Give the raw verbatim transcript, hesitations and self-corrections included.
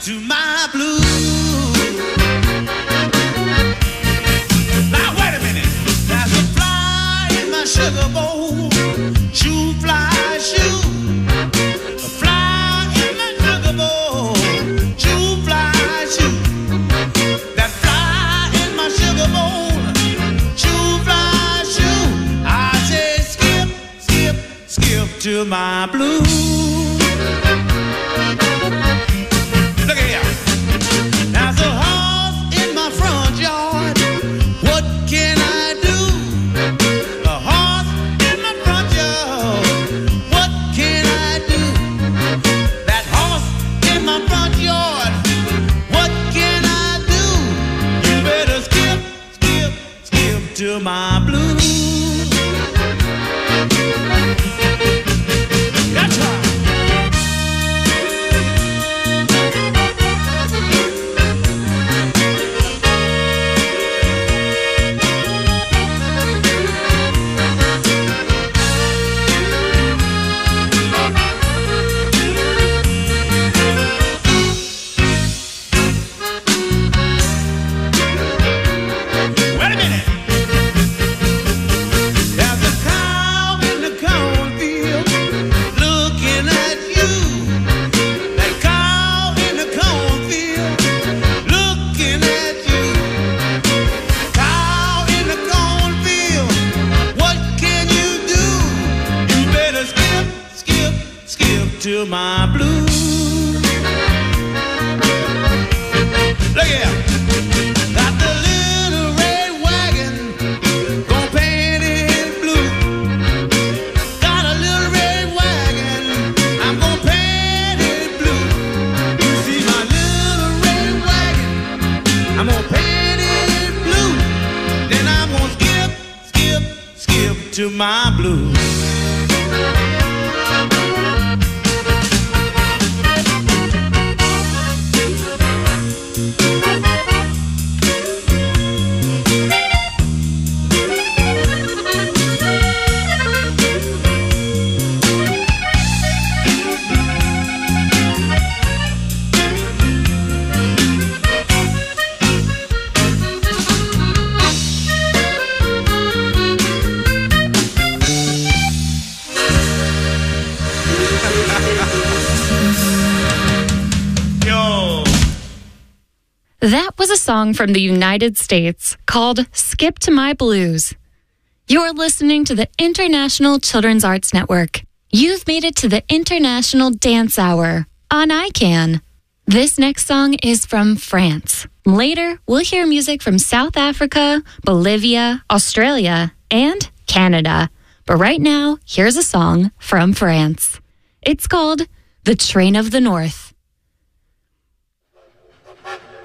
to my blues. Now wait a minute. There's a fly in my sugar bowl. Shoo fly, shoo. A fly in my sugar bowl. Shoo fly, shoo. That fly in my sugar bowl. Shoo fly, shoo. I say skip, skip, skip to my blues. Look at here. There's a horse in my front yard. What can I do? A horse in my front yard. What can I do? That horse in my front yard. What can I do? You better skip, skip, skip to my blues. That's right. To my blues. Look here. Got the little red wagon, gon' paint it blue. Got a little red wagon, I'm gon' paint it blue. You see my little red wagon, I'm gon' paint it blue. Then I'm gon' skip, skip, skip to my blues. That was a song from the United States called Skip to My Blues. You're listening to the International Children's Arts Network. You've made it to the International Dance Hour on I CAN. This next song is from France. Later, we'll hear music from South Africa, Bolivia, Australia, and Canada. But right now, here's a song from France. It's called The Train of the North.